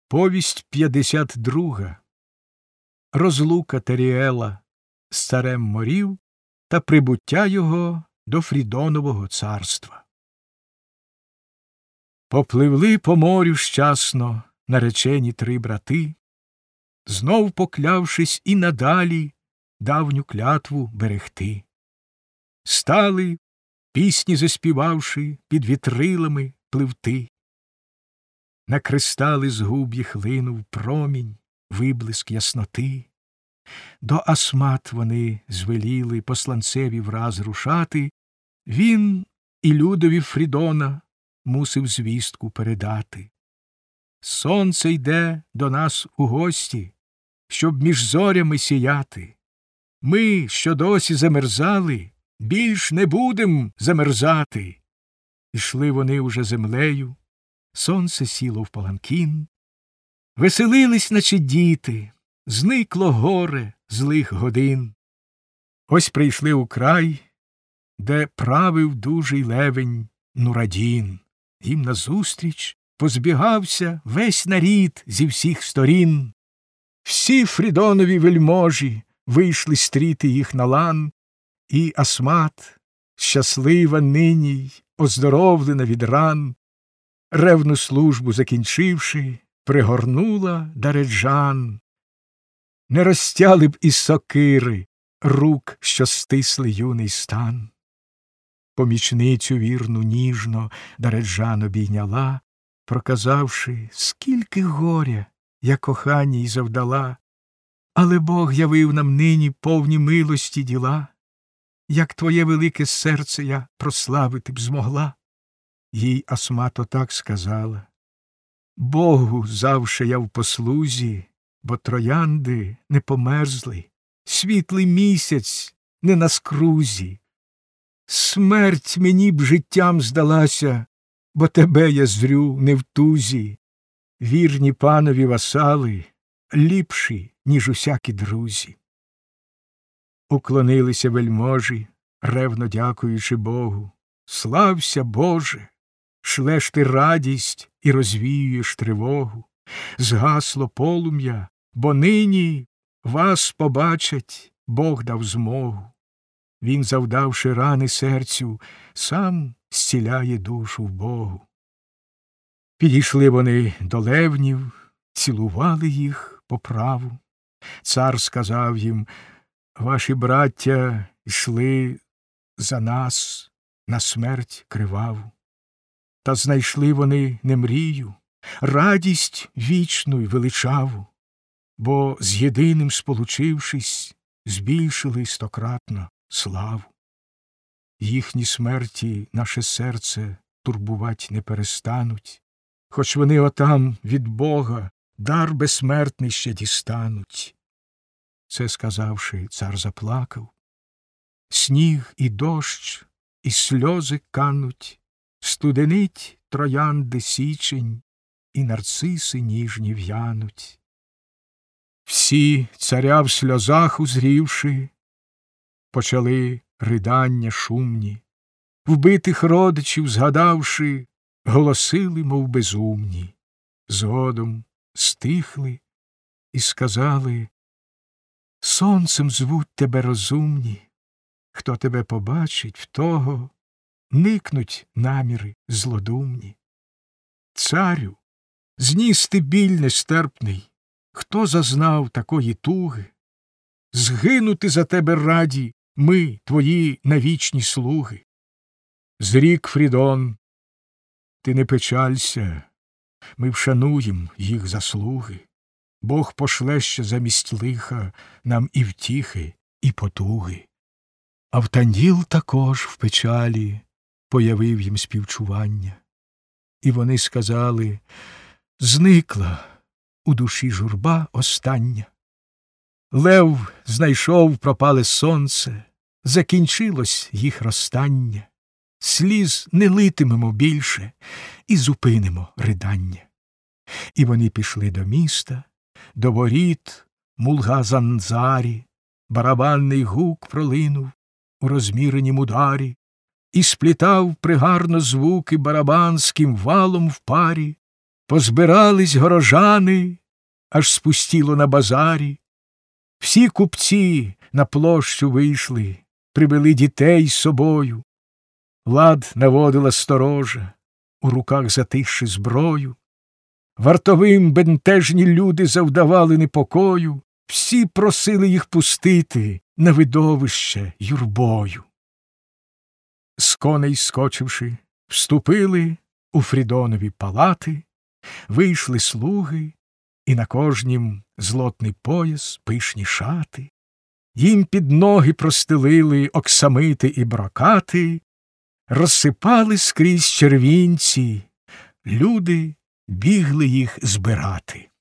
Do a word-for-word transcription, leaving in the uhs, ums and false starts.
Повість п'ятдесят друга. Розлука Теріела з царем морів та прибуття його до Фрідонового царства. Попливли по морю щасно наречені три брати, знов поклявшись і надалі давню клятву берегти. Стали, пісні заспівавши, під вітрилами пливти. На кристали з губ їх линув промінь, виблиск ясноти. До Асмат вони звеліли посланцеві враз рушати. Він і людові Фрідона мусив звістку передати. Сонце йде до нас у гості, щоб між зорями сіяти. Ми, що досі замерзали, більш не будем замерзати. Ішли вони уже землею, сонце сіло в паланкін. Веселились, наче діти, зникло горе злих годин. Ось прийшли у край, де правив дужий левень Нурадін. Їм назустріч позбігався весь нарід зі всіх сторін. Всі Фрідонові вельможі вийшли стріти їх на лан, і Асмат, щаслива нині й оздоровлена від ран, ревну службу закінчивши, пригорнула Дареджан. Не розтяли б із сокири рук, що стисли юний стан. Помічницю вірну ніжно Дареджан обійняла, проказавши, скільки горя я коханій завдала. Але Бог явив нам нині повні милості діла. Як твоє велике серце я прославити б змогла. Їй Асмат отак сказала: Богу завше я в послузі, бо троянди не померзли, світлий місяць не на скрузі. Смерть мені б життям здалася, бо тебе я зрю не в тузі. Вірні панові васали, ліпші, ніж усякі друзі. Уклонилися вельможі, ревно дякуючи Богу. Слався, Боже! Шлеш ти радість і розвіюєш тривогу. Згасло полум'я, бо нині вас побачать Бог дав змогу. Він, завдавши рани серцю, сам зціляє душу в Богу. Підійшли вони до левнів, цілували їх по праву. Цар сказав їм: ваші браття йшли за нас на смерть криваву. Та знайшли вони не мрію, радість вічну й величаву, бо з єдиним сполучившись, збільшили стократно славу. Їхні смерті наше серце турбувать не перестануть, хоч вони отам від Бога дар безсмертний ще дістануть. Це сказавши, цар заплакав. Сніг і дощ, і сльози кануть, студенить троянди січень, і нарциси ніжні в'януть. Всі, царя в сльозах узрівши, почали ридання шумні, вбитих родичів згадавши, голосили, мов безумні. Згодом стихли і сказали: сонцем звуть тебе розумні, хто тебе побачить, в того никнуть наміри злодумні. Царю, зніс ти біль нестерпний, хто зазнав такої туги? Згинути за тебе раді ми, твої навічні слуги. Зрік Фрідон: ти не печалься, ми вшануєм їх заслуги. Бог пошле ще замість лиха нам і втіхи, і потуги. Автанділ також в печалі появив їм співчування. І вони сказали: зникла у душі журба остання. Лев знайшов пропале сонце, закінчилось їх розстання. Сліз не литимемо більше і зупинимо ридання. І вони пішли до міста, до воріт Мулгазанзарі. Барабанний гук пролинув у розміренім ударі, і сплітав пригарно звуки барабанським валом в парі. Позбирались горожани, аж спустіло на базарі. Всі купці на площу вийшли, привели дітей з собою. Лад наводила сторожа, у руках затишши зброю. Вартовим бентежні люди завдавали непокою, всі просили їх пустити на видовище юрбою. З коней скочивши, вступили у Фрідонові палати, вийшли слуги, і на кожнім злотний пояс, пишні шати. Їм під ноги простелили оксамити і брокати, розсипали скрізь червінці, люди бігли їх збирати.